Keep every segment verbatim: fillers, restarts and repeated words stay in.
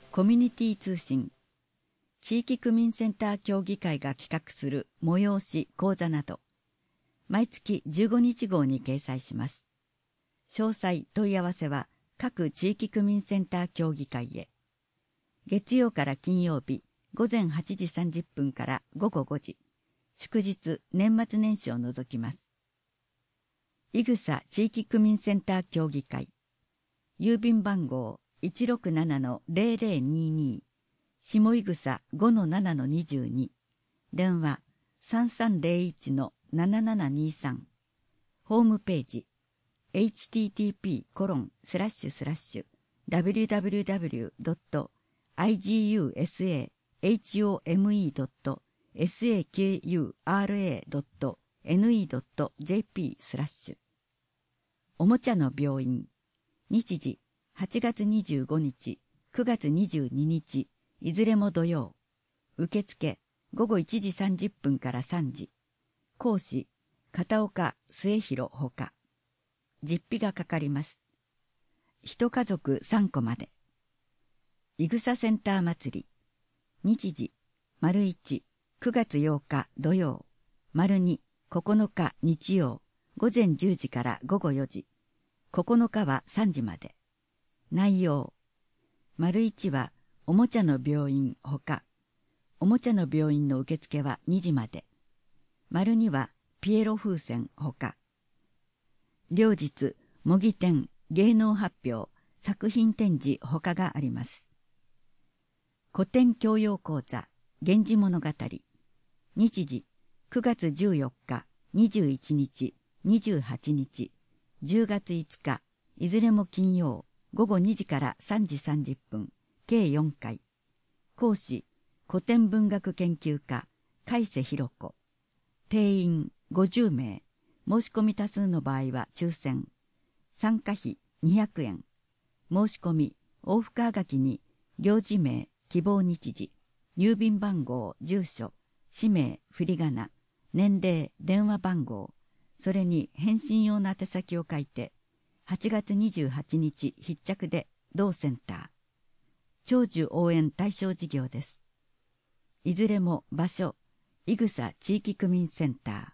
コミュニティ通信、地域区民センター協議会が企画する催し講座など、毎月じゅうごにち号に掲載します。詳細問い合わせは各地域区民センター協議会へ。月曜から金曜日午前はちじさんじゅっぷんから午後ごじ、祝日年末年始を除きます。いぐさ地域区民センター協議会、郵便番号 いちろくななのゼロゼロにに、下いぐさ ごのななのにじゅうに、電話 さんさんゼロいちのななななにさん、ホームページ エイチティーティーピーコロンスラッシュスラッシュダブリューダブリューダブリュードットアイジーユーエスエーエイチオーエムイードットエスエーケーユーアールエードットエヌイードットジェーピースラッシュ。おもちゃの病院、日時はちがつにじゅうごにち、くがつにじゅうににち、いずれも土曜。受付ごごいちじさんじゅっぷんからさんじ。講師片岡末広ほか。実費がかかります。一家族さんこまで。いぐさセンター祭り、日時丸いち、くがつようか土曜、丸に、ここのか日曜、午前じゅうじから午後よじ、ここのかはさんじまで。内容、丸いちはおもちゃの病院ほか、おもちゃの病院の受付はにじまで。丸にはピエロ風船ほか。両日、模擬展、芸能発表、作品展示ほかがあります。古典教養講座、源氏物語。日時、くがつじゅうよっか、にじゅういちにち、にじゅうはちにち、じゅうがついつか、いずれも金曜、ごごにじからさんじさんじゅっぷん、計よんかい。講師、古典文学研究家、海瀬弘子。定員ごじゅうめい。申し込み多数の場合は抽選。参加費にひゃくえん。申し込み、往復はがきに、行事名、希望日時、郵便番号、住所、氏名、振り仮名、年齢、電話番号、それに返信用の宛先を書いて、はちがつにじゅうはちにち必着で同センター。長寿応援対象事業です。いずれも場所、いぐさ地域区民センター。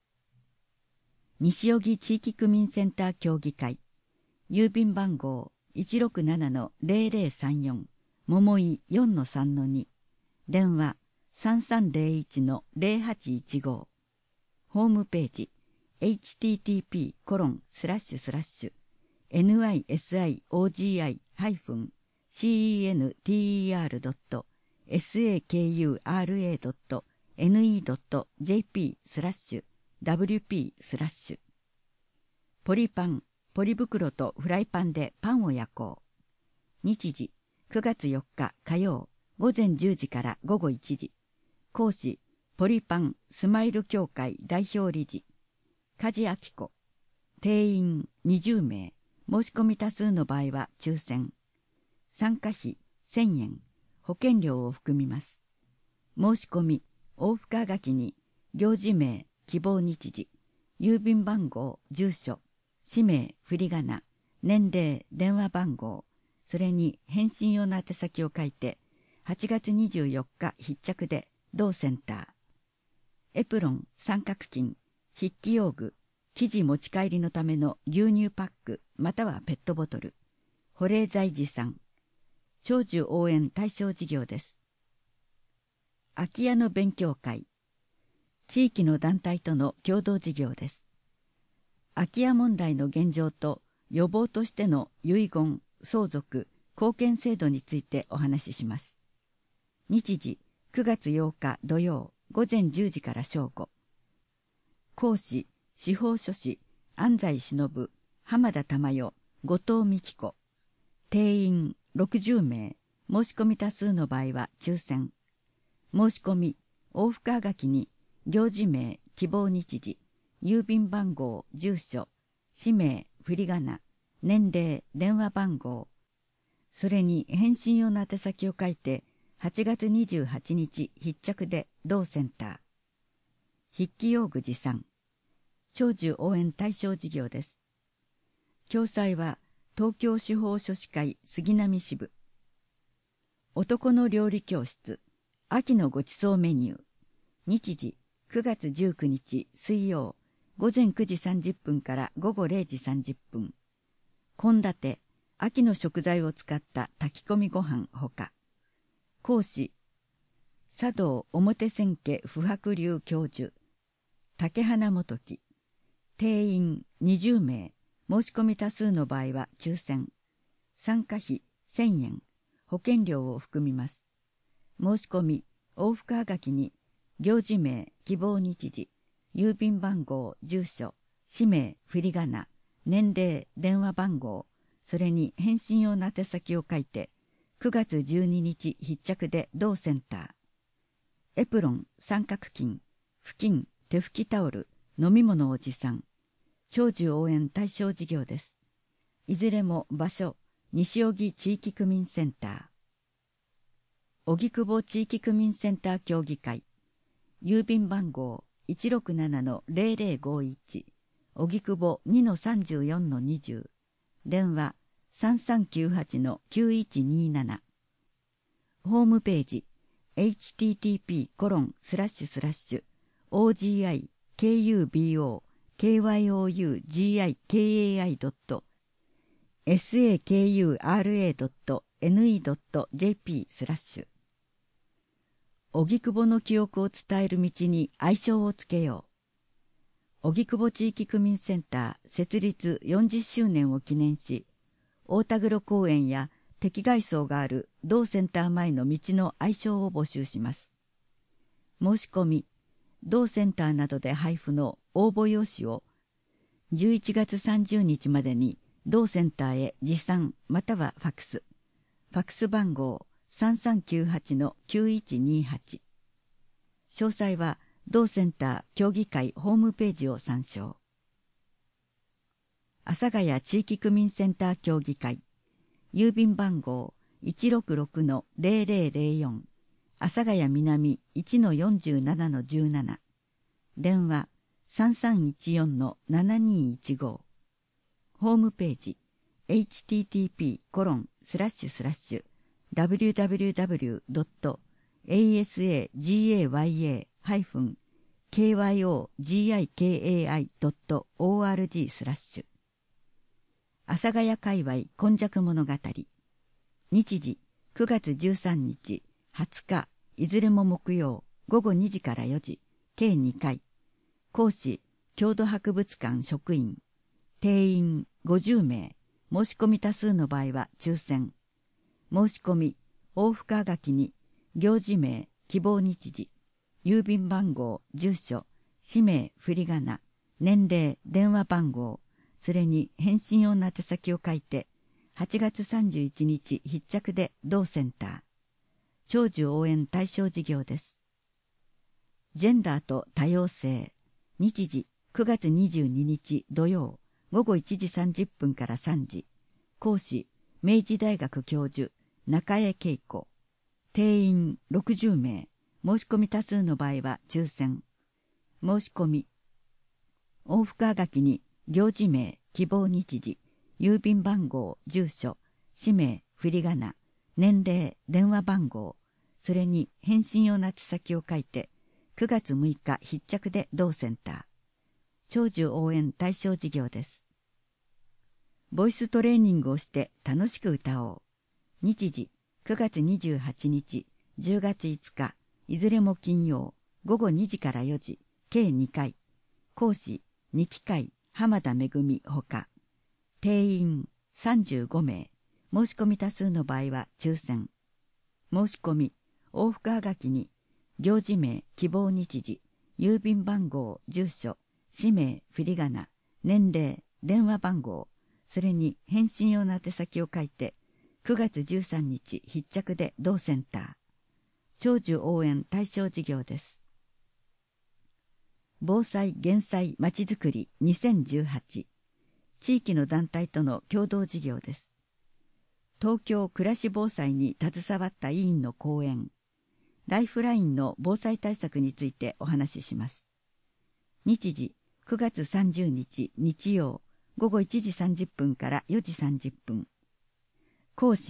西荻地域区民センター協議会、郵便番号 いちろくななのゼロゼロさんよん、桃井 よんのさんのに、電話 さんさんゼロいちのゼロはちいちご、ホームページ エイチティーティーピーコロンスラッシュスラッシュエヌアイエスアイオージーアイハイフンシーイーエヌティーイーアールドットエスエーケーユーアールエードットエヌイードットジェーピースラッシュダブリューピースラッシュ。ポリパン、ポリ袋とフライパンでパンを焼こう。日時くがつよっか火曜、午前じゅうじから午後いちじ。講師、ポリパンスマイル協会代表理事、梶明子。定員にじゅうめい。申し込み多数の場合は抽選。参加費せんえん。保険料を含みます。申し込み、往復はがきに、行事名、希望日時、郵便番号、住所、氏名、振り仮名、年齢、電話番号、それに返信用の宛先を書いて、はちがつにじゅうよっか必着で同センター。エプロン、三角巾、筆記用具、生地持ち帰りのための牛乳パックまたはペットボトル、保冷剤持参。長寿応援対象事業です。空き家の勉強会、地域の団体との共同事業です。空き家問題の現状と予防としての遺言、相続、後見制度についてお話しします。日時くがつようか土曜、午前じゅうじから正午。講師、司法書士、安西忍、浜田珠代、後藤美希子。定員ろくじゅうめい。申し込み多数の場合は抽選。申し込み、往復はがきに、行事名、希望日時、郵便番号、住所、氏名、振り仮名、年齢、電話番号、それに返信用の宛先を書いて、はちがつにじゅうはちにち必着で同センター。筆記用具持参。長寿応援対象事業です。共催は東京司法書士会杉並支部。 男の料理教室、秋のごちそうメニュー。日時、くがつじゅうくにち水曜、ごぜんくじさんじゅっぷんからごごれいじさんじゅっぷん。献立、秋の食材を使った炊き込みご飯ほか。講師、茶道表千家不白流教授、竹花元樹。定員にじゅうめい、申し込み多数の場合は抽選。参加費せんえん、保険料を含みます。申し込み、往復はがきに、行事名、希望日時、郵便番号、住所、氏名、振り仮名、年齢、電話番号、それに返信用の宛先を書いて、くがつじゅうににち必着で同センター。エプロン、三角巾、布巾、手拭きタオル、飲み物を持参。長寿応援対象事業です。いずれも場所、西荻地域区民センター。荻窪地域区民センター協議会。郵便番号 いちろくななのぜろぜろごいち、荻窪 にのさんじゅうよんのにじゅう、電話 さんさんきゅうはちのきゅういちになな。ホームページ エイチティーティーピーコロンスラッシュスラッシュオージーアイケーユービーオーケーワイオーユージーアイケーエーアイドットエスエーケーユーアールエードットエヌイードットジェーピースラッシュ。荻窪の記憶を伝える道に愛称をつけよう。荻窪地域区民センター設立よんじゅっしゅうねんを記念し、大田黒公園や敵街荘がある同センター前の道の愛称を募集します。申し込み、同センターなどで配布の応募用紙をじゅういちがつさんじゅうにちまでに同センターへ持参またはファクス。ファクス番号さんさんきゅうはちのきゅういちにはち。詳細は同センター協議会ホームページを参照。阿佐ヶ谷地域区民センター協議会。郵便番号 いちろくろくのぜろぜろぜろよん、阿佐ヶ谷南 いちのよんじゅうななのじゅうなな。電話 さんさんいちよんのななにいちご。ホームページ エイチティーティーピーコロンスラッシュスラッシュダブリューダブリューダブリュードットエーエスエージーエーワイエーハイフンケーワイオージーアイケーエーアイドットオーアールジースラッシュ。阿佐ヶ谷界隈今昔物語。日時くがつじゅうさんにち、はつか、いずれも木曜、ごごにじからよじ、計にかい。講師、郷土博物館職員。定員ごじゅうめい、申し込み多数の場合は抽選。申し込み、往復はがきに、行事名、希望日時、郵便番号、住所、氏名、振り仮名、年齢、電話番号、それに返信用の宛先を書いて、はちがつさんじゅういちにち必着で同センター。長寿応援対象事業です。ジェンダーと多様性。日時くがつにじゅうににち土曜、ごごいちじさんじゅっぷんからさんじ。講師、明治大学教授、中江恵子。定員ろくじゅうめい。申し込み多数の場合は抽選。申し込み。往復はがきに、行事名、希望日時、郵便番号、住所、氏名、振り仮名、年齢、電話番号、それに返信用の宛先を書いて、くがつむいか必着で同センター。長寿応援対象事業です。ボイストレーニングをして楽しく歌おう。日時、くがつにじゅうはちにち、じゅうがついつか、いずれも金曜、ごごにじからよじ、計にかい。講師、にきかい、浜田めぐみほか。定員さんじゅうごめい。申し込み多数の場合は抽選。申し込み、往復はがきに、行事名、希望日時、郵便番号、住所、氏名、振り仮名、年齢、電話番号、それに返信用の宛先を書いて、くがつじゅうさんにち必着で同センター。長寿応援対象事業です。防災・減災・まちづくりにせんじゅうはち。地域の団体との共同事業です。東京暮らし防災に携わった委員の講演、ライフラインの防災対策についてお話しします。日時、くがつさんじゅうにち日曜、ごごいちじさんじゅっぷんからよじさんじゅっぷん。講師、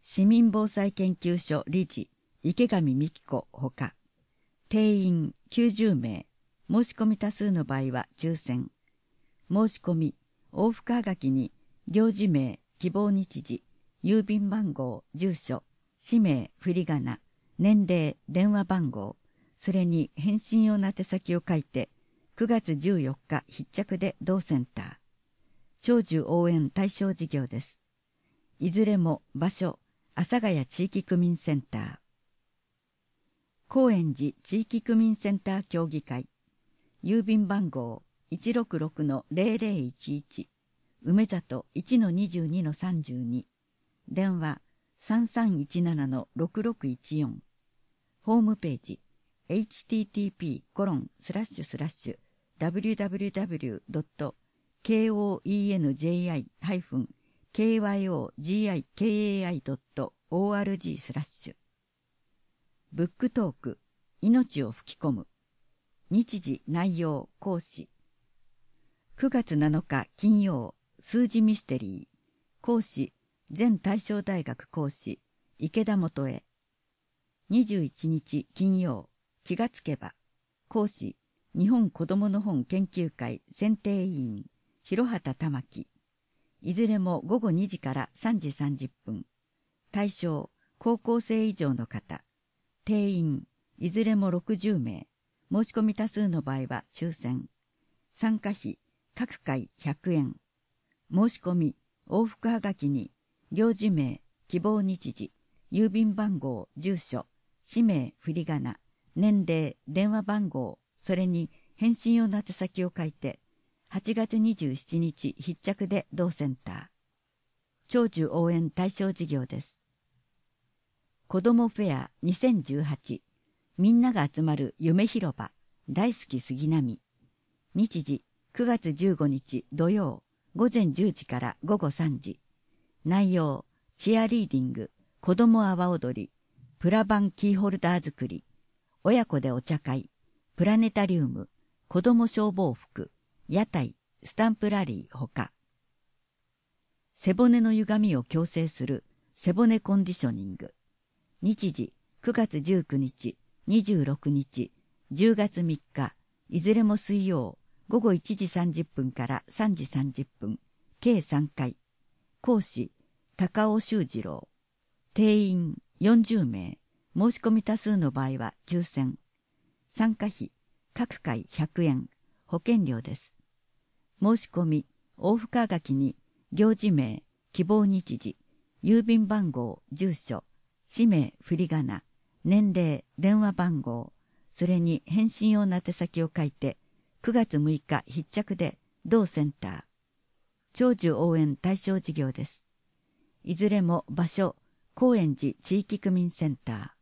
市民防災研究所理事池上美希子ほか、定員きゅうじゅうめい、申し込み多数の場合は抽選。申し込み、往復はがきに、領事名、希望日時、郵便番号、住所、氏名、振り仮名、年齢、電話番号、それに返信用の宛先を書いて、くがつじゅうよっか必着で同センター。長寿応援対象事業です。いずれも場所、阿佐ヶ谷地域区民センター。高円寺地域区民センター協議会。郵便番号 いちろくろくのゼロゼロいちいち、梅里 いちのにじゅうにのさんじゅうに、電話 さんさんいちななのろくろくいちよん、ホームページ エイチティーティーピーコロンスラッシュスラッシュダブリューダブリューダブリュードットケーオーイーエヌジェイアイハイフンケーワイオージーアイケーエーアイドットオーアールジースラッシュ。ブックトーク、命を吹き込む。日時、内容、講師。くがつなのか金曜、数字ミステリー。講師、前大正大学講師、池田元恵。にじゅういちにち金曜、気がつけば。講師、日本子どもの本研究会選定委員、広畑玉樹。いずれもごごにじからさんじさんじゅっぷん。対象、高校生以上の方。定員、いずれもろくじゅうめい。申し込み多数の場合は抽選。参加費、各回ひゃくえん。申し込み、往復はがきに、領事名、希望日時、郵便番号、住所、氏名、振り仮名、年齢、電話番号、それに返信用の宛先を書いて、はちがつにじゅうしちにち必着で同センター。長寿応援対象事業です。子どもフェアにせんじゅうはち、みんなが集まる夢広場、大好き杉並。日時、くがつじゅうごにち土曜、ごぜんじゅうじからごごさんじ。内容、チアリーディング、子ども阿波踊り、プラバンキーホルダー作り、親子でお茶会、プラネタリウム、子ども消防服、屋台、スタンプラリーほか。背骨の歪みを矯正する背骨コンディショニング。日時、くがつじゅうくにち、にじゅうろくにち、じゅうがつみっか、いずれも水曜、ごごいちじさんじゅっぷんからさんじさんじゅっぷん、計さんかい。講師、高尾修二郎。定員よんじゅうめい。申し込み多数の場合は抽選。参加費、各回ひゃくえん。保険料です。申し込み、往復はがきに、行事名、希望日時、郵便番号、住所、氏名、振り仮名、年齢、電話番号、それに返信用の宛先を書いて、くがつむいか必着で同センター。長寿応援対象事業です。いずれも場所、高円寺地域区民センター。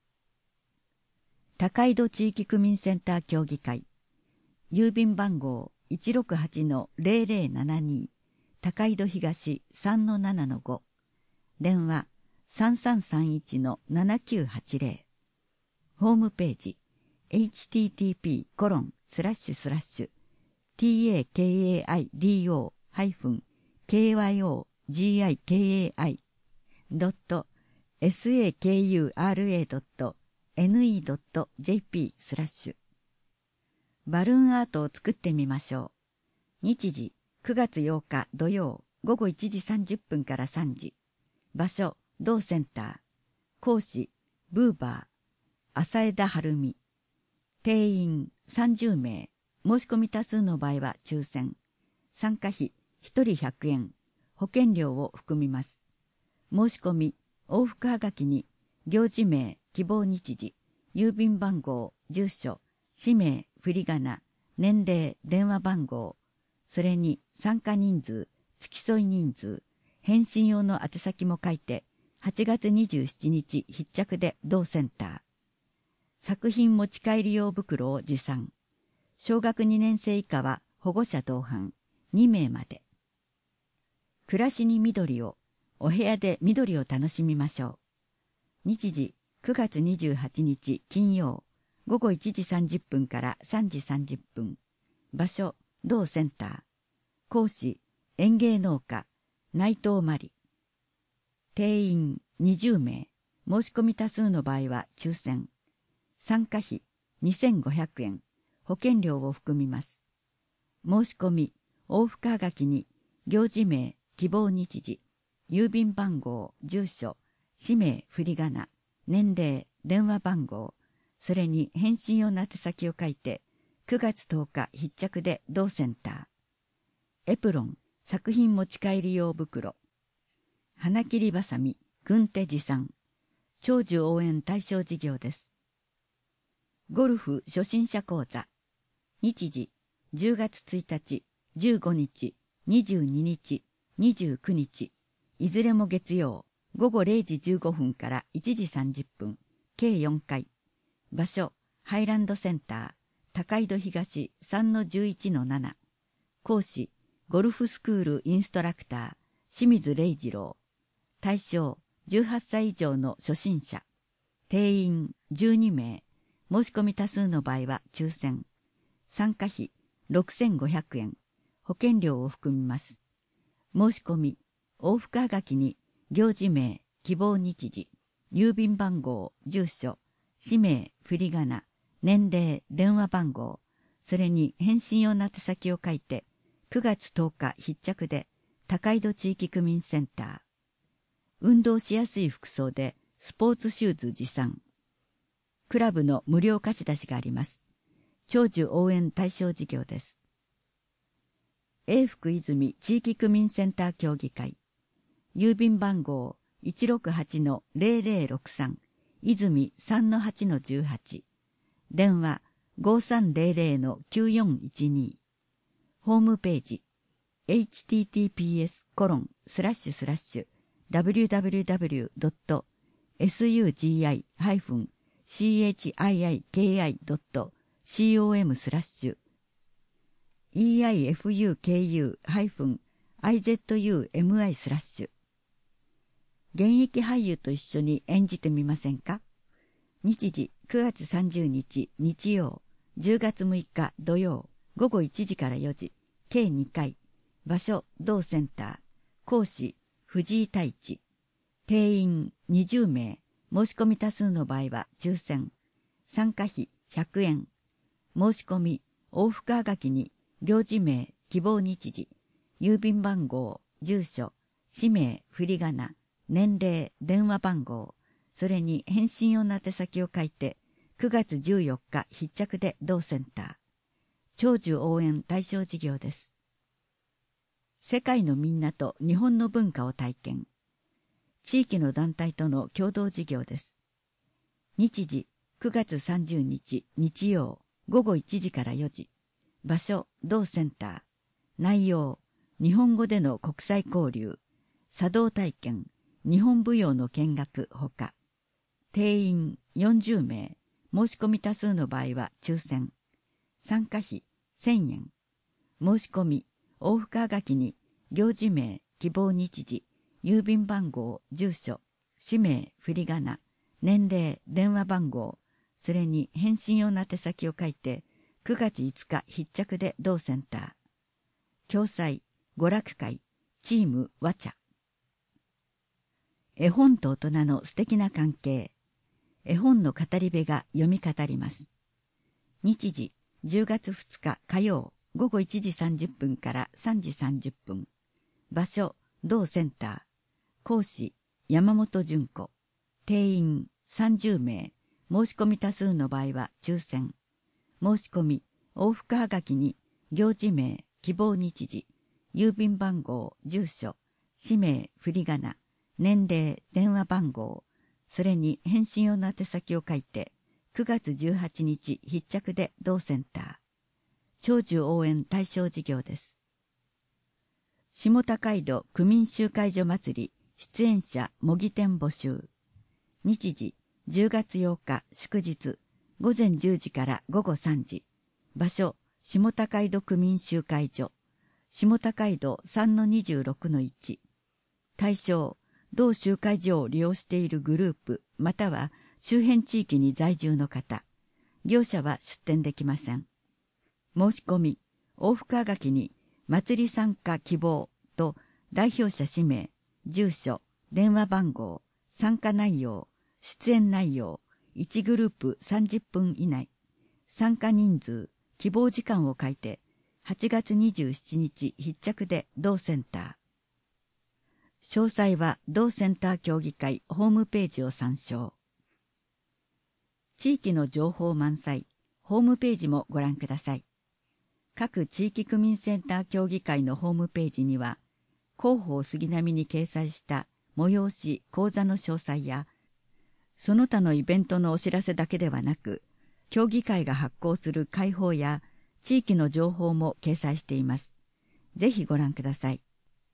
高井戸地域区民センター協議会。郵便番号 いちろくはちのゼロゼロななに、高井戸東 さんのななのご。電話 さんさんさんいちのななきゅうはちゼロ。ホームページ エイチティーティーピーコロンスラッシュスラッシュ タカイド ハイフン ケーワイオージーアイケーエーアイ ドット サクラ ドット ネット ドット ジェーピー スラッシュ。バルーンアートを作ってみましょう。日時、くがつようか土曜、ごごいちじさんじゅっぷんからさんじ。場所、同センター。講師、ブーバー、浅枝晴美。定員さんじゅうめい。申し込み多数の場合は抽選。参加費、ひとりひゃくえん。保険料を含みます。申し込み、往復はがきに、行事名、希望日時、郵便番号、住所、氏名、振り仮名、年齢、電話番号、それに参加人数、付き添い人数、返信用の宛先も書いて、はちがつにじゅうしちにち必着で同センター。作品持ち帰り用袋を持参。小学にねんせい以下は保護者同伴、にめいまで。暮らしに緑を、お部屋で緑を楽しみましょう。日時、くがつにじゅうはちにち金曜、ごごいちじさんじゅっぷんからさんじさんじゅっぷん。場所、同センター。講師、園芸農家、内藤真理。定員にじゅうめい、申し込み多数の場合は抽選。参加費にせんごひゃくえん、保険料を含みます。申し込み、往復はがきに、行事名、希望日時、郵便番号、住所、氏名、振り仮名、年齢、電話番号、それに返信用の宛先を書いて、くがつとおか必着で同センター。エプロン、作品持ち帰り用袋。花切りばさみ、軍手持参。長寿応援対象事業です。ゴルフ初心者講座。日時、じゅうがつついたち、じゅうごにち、にじゅうににち、にじゅうくにち、いずれも月曜、ごごれいじじゅうごふんからいちじさんじゅっぷん、計よんかい。場所、ハイランドセンター、高井戸東 さんのじゅういちのなな。講師、ゴルフスクールインストラクター、清水礼二郎。対象、じゅうはっさい以上の初心者。定員じゅうにめい。申し込み多数の場合は抽選。参加費ろくせんごひゃくえん。保険料を含みます。申し込み、往復はがきに、行事名、希望日時、郵便番号、住所、氏名、振り仮名、年齢、電話番号、それに返信用の宛先を書いて、くがつとおか必着で、高井戸地域区民センター。運動しやすい服装で、スポーツシューズ持参。クラブの無料貸し出しがあります。長寿応援対象事業です。永福泉地域区民センター協議会。郵便番号 いちろくはちのぜろぜろろくさん、泉 さんのはちのじゅうはち。電話 ごさんぜろぜろのきゅうよんいちに。ホームページ エイチティーティーピーエスコロンスラッシュスラッシュダブリューダブリューダブリュードットエスユージーアイハイフンシーエイチアイアイケーアイドットコムスラッシュ イーアイエフユーケーユーハイフンアイゼットユーエムアイ スラッシュ。現役俳優と一緒に演じてみませんか？日時くがつさんじゅうにち日曜、じゅうがつむいか土曜、ごごいちじからよじ、計にかい。場所、同センター。講師、藤井太一。定員にじゅうめい。申し込み多数の場合は抽選。参加費ひゃくえん。申し込み、往復はがきに、行事名、希望日時、郵便番号、住所、氏名、振り仮名、年齢、電話番号、それに返信用の宛先を書いて、くがつじゅうよっか必着で同センター。長寿応援対象事業です。世界のみんなと日本の文化を体験。地域の団体との共同事業です。日時くがつさんじゅうにち日曜ごごいちじからよじ。場所同センター。内容日本語での国際交流、茶道体験、日本舞踊の見学ほか。定員よんじゅうめい。申し込み多数の場合は抽選。参加費せんえん。申し込み、往復はがきに、行事名、希望日時、郵便番号、住所、氏名、振り仮名、年齢、電話番号、それに返信用の宛先を書いて、くがついつか必着で同センター。共催、娯楽会、チーム和茶。絵本と大人の素敵な関係。絵本の語り部が読み語ります。日時、じゅうがつふつか火曜、ごごいちじさんじゅっぷんからさんじさんじゅっぷん。場所、同センター。講師、山本純子。定員さんじゅうめい。申し込み多数の場合は抽選。申し込み、往復はがきに、行事名、希望日時、郵便番号、住所、氏名、振り仮名、年齢、電話番号、それに返信用の宛先を書いて、くがつじゅうはちにち必着で同センター。長寿応援対象事業です。下高井戸区民集会所祭り出演者模擬店募集。日時じゅうがつようか祝日ごぜんじゅうじからごごさんじ。場所下高井戸区民集会所。下高井戸 さんのにじゅうろくのいち。対象同集会所を利用しているグループまたは周辺地域に在住の方。業者は出店できません。申し込み、往復はがきに、祭り参加希望と代表者氏名、住所、電話番号、 参加内容、出演内容、いちグループさんじゅっぷん以内、参加人数、希望時間を書いて、はちがつにじゅうしちにち必着で同センター。詳細は同センター協議会ホームページを参照。地域の情報満載、ホームページもご覧ください。各地域区民センター協議会のホームページには、広報杉並に掲載した催し講座の詳細や、その他のイベントのお知らせだけではなく、協議会が発行する会報や地域の情報も掲載しています。ぜひご覧ください。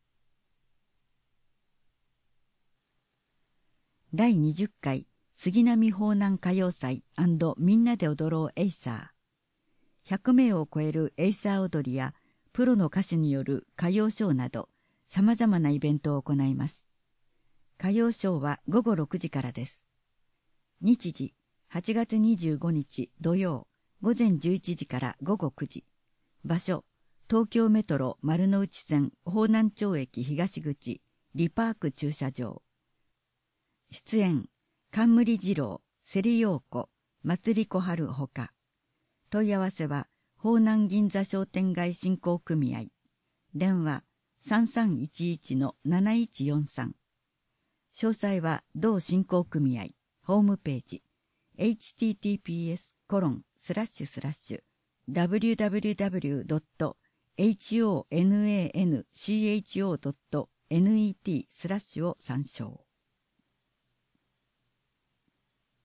だいにじゅっかい杉並方南歌謡祭&みんなで踊ろうエイサー。ひゃくめいを超えるエイサー踊りやプロの歌手による歌謡ショーなど様々なイベントを行います。歌謡ショーはごごろくじからです。日時、はちがつにじゅうごにち土曜、ごぜんじゅういちじからごごくじ。場所、東京メトロ丸の内線方南町駅東口、リパーク駐車場。出演、冠二郎、芹陽子、松里小春ほか。問い合わせは、方南銀座商店街振興組合。電話、さんさんいちいちのなないちよんさん。詳細は、同振興組合、ホームページ、エイチティーティーピーエスコロンスラッシュスラッシュダブリューダブリューダブリュードットエイチオーナンチョードットネットスラッシュを参照。